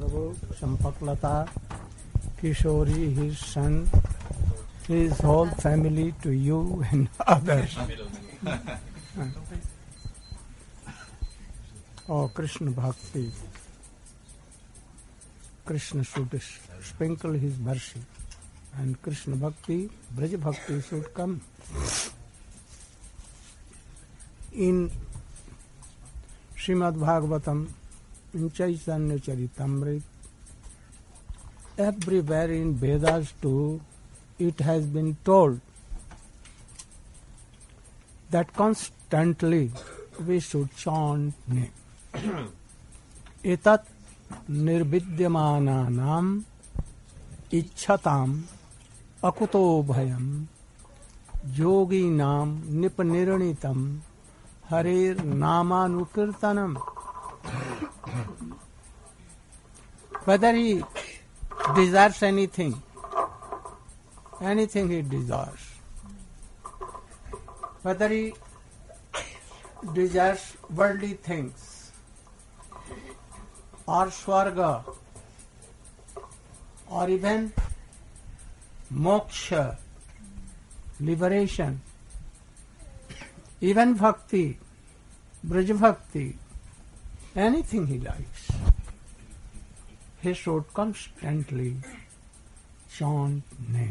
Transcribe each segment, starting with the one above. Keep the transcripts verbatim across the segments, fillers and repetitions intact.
Prabhu, Champaklata, Kishori, his son, his whole family, to you and others. Oh, Krishna Bhakti. Krishna should sprinkle his mercy. And Krishna Bhakti, Braj Bhakti should come. In Srimad Bhagavatam, in Chaitanya Charitamrita, everywhere in Vedas too, it has been told that constantly we should chant name. Etat nirvidyamananam ichhatam akuto bhayam yoginam nipaniranitam harer namanukirtanam. Whether he desires anything, anything he desires, whether he desires worldly things, or swarga, or even moksha, liberation, even bhakti, braj bhakti, anything he likes, he should constantly chant name.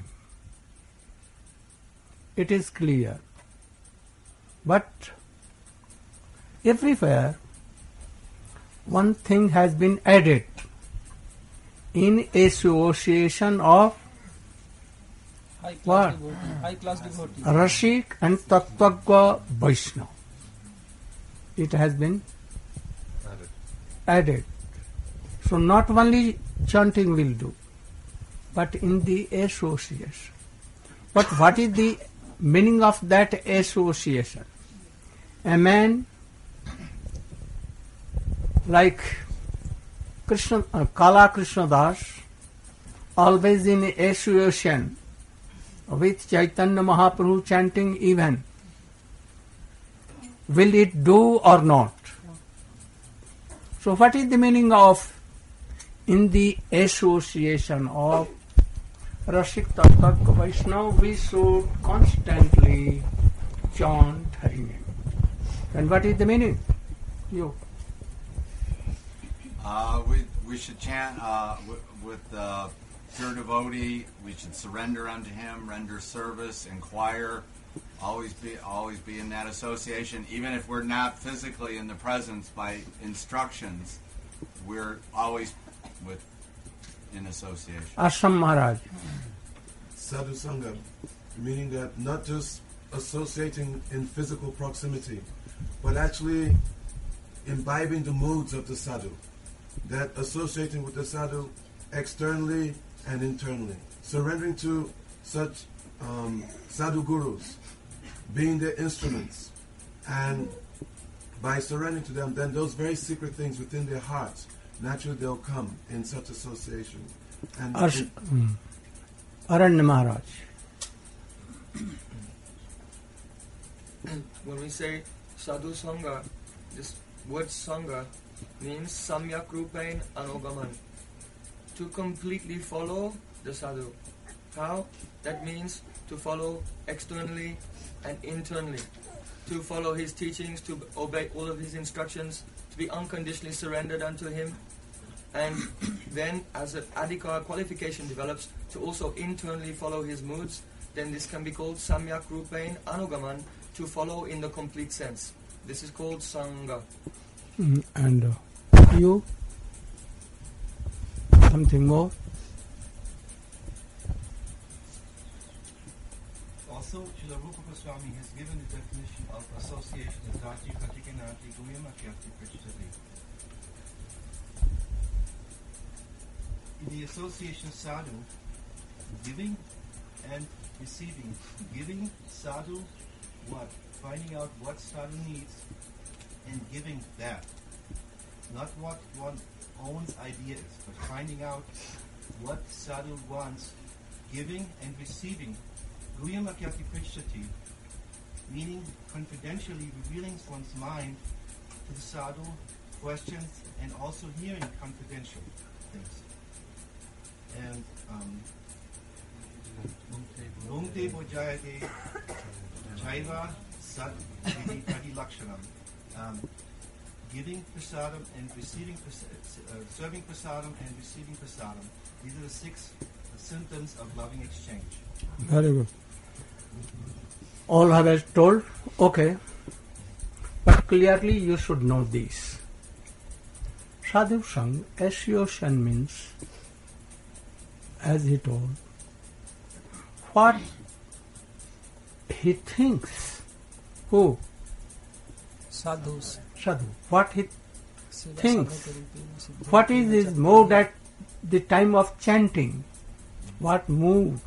It is clear. But everywhere one thing has been added in association of high what? Devotee, high class devotee. Rashik and Tattvagga Vaishnava. It has been added. added. So not only chanting will do, but in the association. But what is the meaning of that association? A man like Krishna, uh, Kala Krishna Das, always in association with Chaitanya Mahaprabhu chanting even, will it do or not? So what is the meaning of in the association of Rasik Tattvagga Vaishnava, we should constantly chant Hari name. And what is the meaning? You. Uh, we we should chant uh, with, with uh, pure devotee. We should surrender unto Him, render service, inquire. Always be always be in that association, even if we're not physically in the presence by instructions. We're always with in association. Ashram Maharaj. Sadhu Sangha, meaning that not just associating in physical proximity, but actually imbibing the moods of the sadhu. That associating with the sadhu externally and internally. Surrendering to such um, sadhu gurus, being their instruments. And by surrendering to them, then those very secret things within their hearts, naturally they'll come in such association. And Arsh, it, mm, Aranya Maharaj. When we say sadhu sangha, this word sangha means samyak rupain anugaman, to completely follow the sadhu. How? That means to follow externally and internally, to follow his teachings, to obey all of his instructions, to be unconditionally surrendered unto him, and then as an adhikar qualification develops, to also internally follow his moods, then this can be called samyak rupain anugaman, to follow in the complete sense. This is called sangha. Mm, and uh, you? Something more? Also, Srila Rupa Goswami has given the definition of association as Dhati Pratikanati Guyamakyati Prachitati. In the association of sadhu, giving and receiving. Giving sadhu what? Finding out what sadhu needs and giving that. Not what one own's idea is, but finding out what sadhu wants, giving and receiving. Guyamakyati Prishati, meaning confidentially revealing one's mind to the sadhu, questions, and also hearing confidentially. things. And um, Lungte Bojayate Chaiva Sat Vidi Pradilakshanam. Um, Giving prasadam and receiving pras- uh, serving prasadam and receiving prasadam. These are the six symptoms of loving exchange. Very good. All have I told? Okay. But clearly you should know this. Sadhu Sang, association means, as he told, what he thinks. Who? Sadhus. Sadhu. What he thinks. What is his mood at the time of chanting? What mood?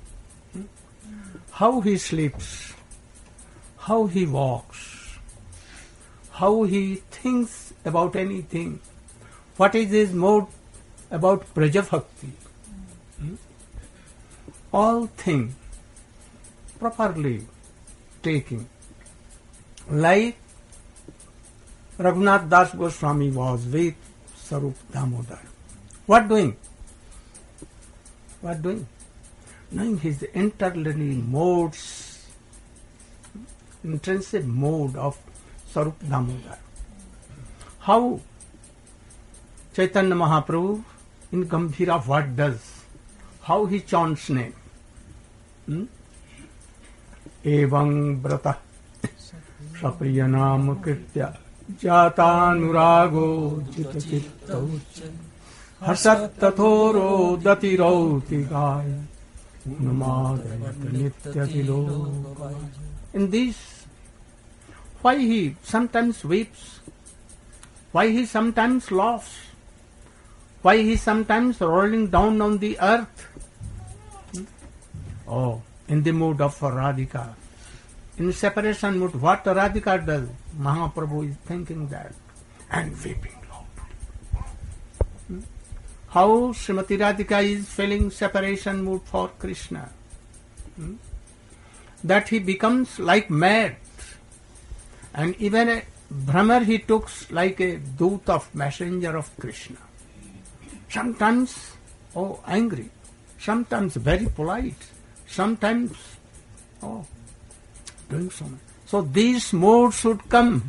How he sleeps? How he walks? How he thinks about anything? What is his mood about Brajabhakti? Hmm? All things properly taking. Like Raghunath Das Goswami was with Sarup Damodar. What doing? What doing? Knowing his internally modes, intrinsic mode of Sarup Damodar. How Chaitanya Mahaprabhu in Gambhira what does? How he chants name? Hmm? Evam Brata Sapriyanam Kirtya Jatanurago Jitachittau Harsat Tathoro Datirauti Gaya Namadayat Nityatilo. In this, why he sometimes weeps, why he sometimes laughs, why he sometimes rolling down on the earth? Hmm? Oh, in the mood of Radhika. In separation mood, what Radhika does? Mahaprabhu is thinking that and weeping loudly. Hmm? How Srimati Radhika is feeling separation mood for Krishna. Hmm? That he becomes like mad. And even a Brahmar he took like a doot of messenger of Krishna. Sometimes, oh, angry. Sometimes very polite. Sometimes, oh, doing so much. So these modes should come.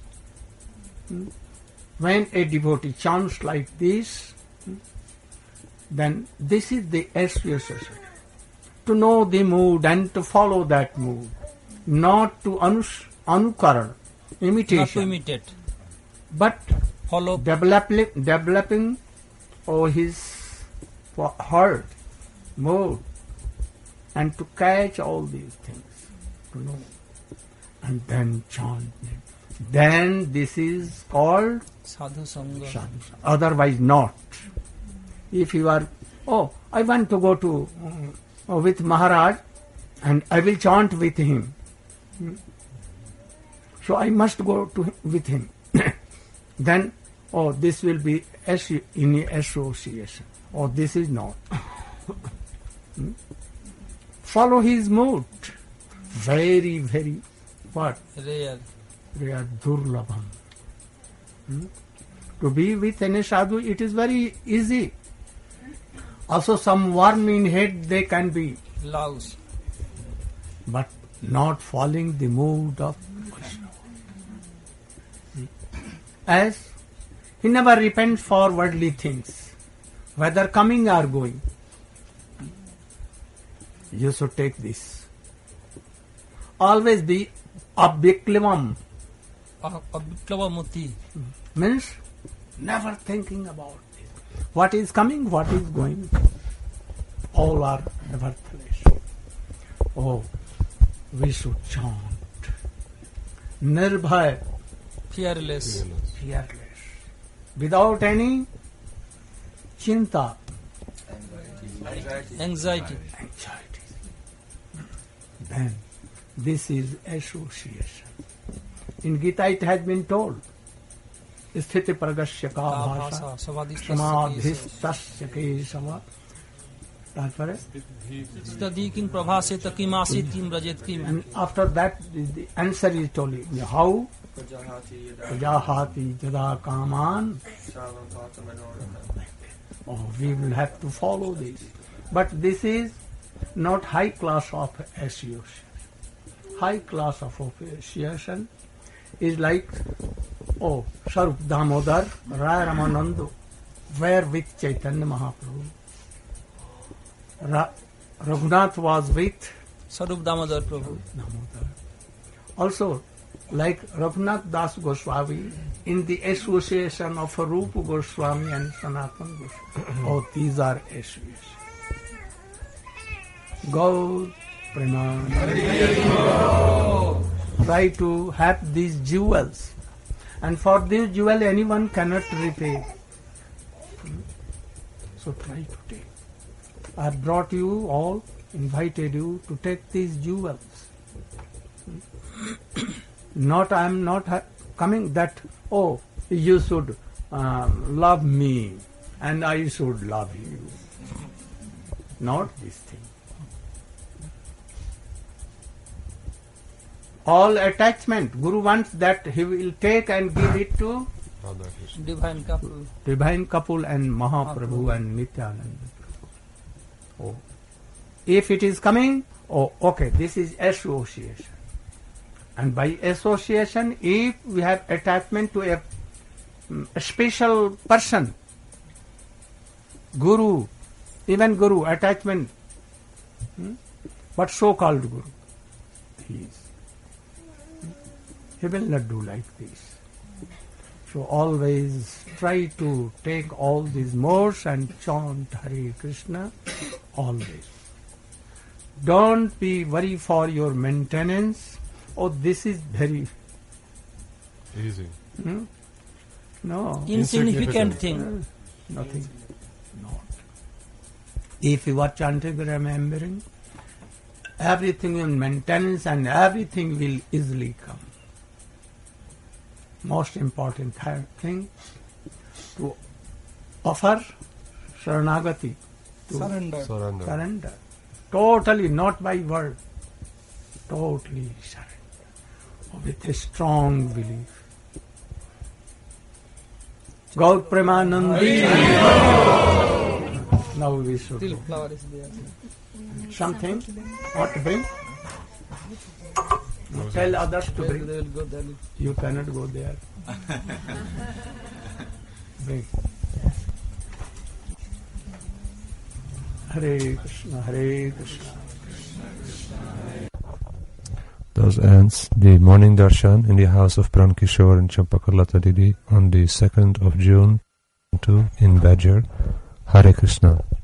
Hmm? When a devotee chants like this, hmm, then this is the association. To know the mood and to follow that mood. Not to anus, anukaran, imitation. Not to imitate. But Follow. developing, developing oh, his heart, mood, and to catch all these things, to know, and then chant. Then this is called Sadhu Sangha. sadhu. Otherwise not. If you are, oh, I want to go to uh, with Maharaj, and I will chant with him. Hmm. So I must go to with him. Then, oh, this will be as in association. Oh, this is not. Hmm? Follow his mood. Very, very, what? Rare. Rare, durlabham. Hmm? To be with any sadhu, it is very easy. Also, some worm in head they can be, Louse. but not following the mood of Vaishnava. Hmm? As he never repents for worldly things, whether coming or going. You should take this. Always be abhiklavam, Abhiklavamuti. means never thinking about it. What is coming, what is going, all are worthless. Oh, we should chant. Nirbhay, Fearless. fearless, without any chinta, Anxiety. Anxiety. anxiety. Then this is association. In Gita it has been told, Sthiti Pragasya ka bhasha samadhistasya kesava. তারপরে Stadi king prabhaset kim asit kim rajet kim. and after that the the answer is told you. How Prajahati yada Prajahati jada kaman. savam pata manoratham. oh, we will have to follow this. But this is not high class of association. High class of association is like, oh, Sarup Damodar, Raya Ramananda, were with Chaitanya Mahaprabhu. Ra- Raghunath was with Sarup Damodar Prabhu. Damodar. Also, like Raghunath Das Goswami, in the association of Rupa Goswami and Sanatana Goswami. Oh, these are associations. Gaur Premanand. Try to have these jewels. And for this jewel, anyone cannot repay. So try to take. I brought you all, invited you to take these jewels. Not, I am not ha- coming that, oh, you should uh, love me and I should love you. Not this thing. All attachment, Guru wants that he will take and give it to Divine couple. Divine couple and Mahaprabhu and Nityananda Prabhu. Oh. If it is coming, oh, okay, this is association. And by association, if we have attachment to a, a special person, Guru, even Guru, attachment, hmm? but so-called Guru, he is. He will not do like this. So always try to take all these modes and chant Hare Krishna, always. Don't be worried for your maintenance. Oh, this is very easy. Hmm? No. Insignificant thing. Uh, nothing. Not. If you are chanting, remembering, everything in maintenance and everything will easily come. Most important thing to offer Sharanagati, to Surrender. Surrender. surrender. Totally, not by word. Totally surrender. With a strong belief. Gaur Premanandi. Now we should Still go. flower is there. Something? What to bring? Tell others to They bring. will go there. You cannot go there. Bring. Hare Krishna, Hare Krishna. Thus ends the morning darshan in the house of Pran Kishore and Champakarlata Didi on the second of June in Badger. Hare Krishna.